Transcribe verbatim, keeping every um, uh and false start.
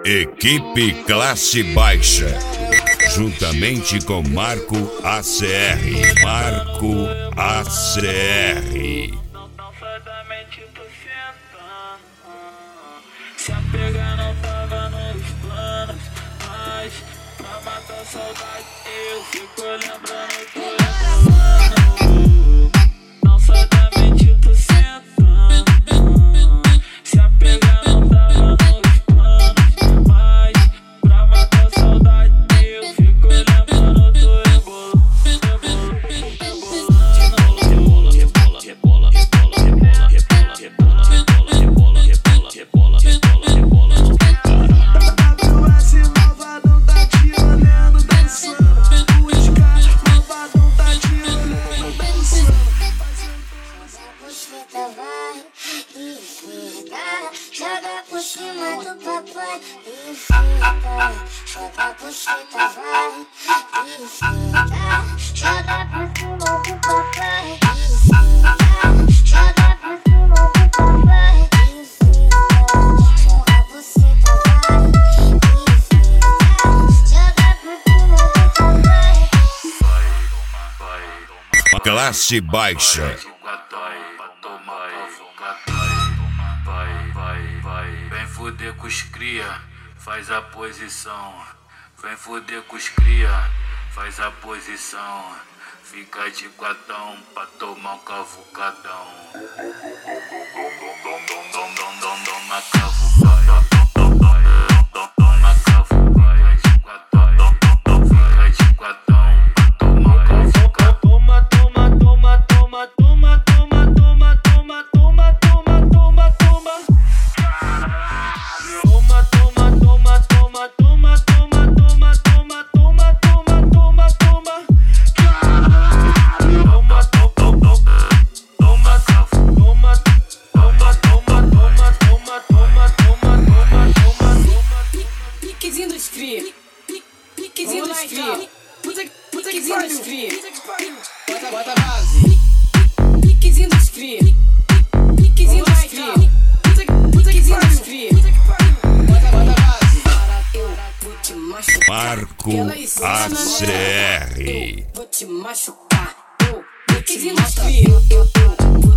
Equipe Classe Baixa, juntamente com Marco A C R. Marco A C R. Não sai da mente do senta. Se apegar não tava nos planos, mas pra matar a saudade eu fico lembrando do rebolando. Não sai da mente do senta. Se apegar não tava nos planos, mas pra matar a saudade eu fico lembrando do rebolando. Joga por cima do papai e fica. Joga por cima, vai e fica. Joga por cima do papai e fica. Joga por cima do papai e fica. Joga por cima, vai e fica. Joga por cima do papai. Classe Baixa. Vem foder com os cria, faz a posição. Vem foder com os cria, faz a posição. Fica de quatão pra tomar um cavucadão. Dom, dom, dom, dom, dom, dom, uma cavucada. Toma cavucada de quatão. Fica de quatão pra tomar um cavucadão. Toma, toma, toma, toma, toma, toma, toma, toma, toma, toma, toma, toma. Toma, toma, toma, toma, toma, toma, toma, toma, toma, toma, toma, toma. Toma, toma, toma, toma, toma, toma, toma, toma, toma, toma, toma, toma. Piquezinho dos cria, piquezinho dos cria, piquezinho dos cria, bota, bota a base. Piquezinho dos cria, piquezinho dos cria, piquezinho dos cria, bota, bota a base. Eu vou te machucar. Marco A C R. Eu vou te machucar. Eu vou te machucar.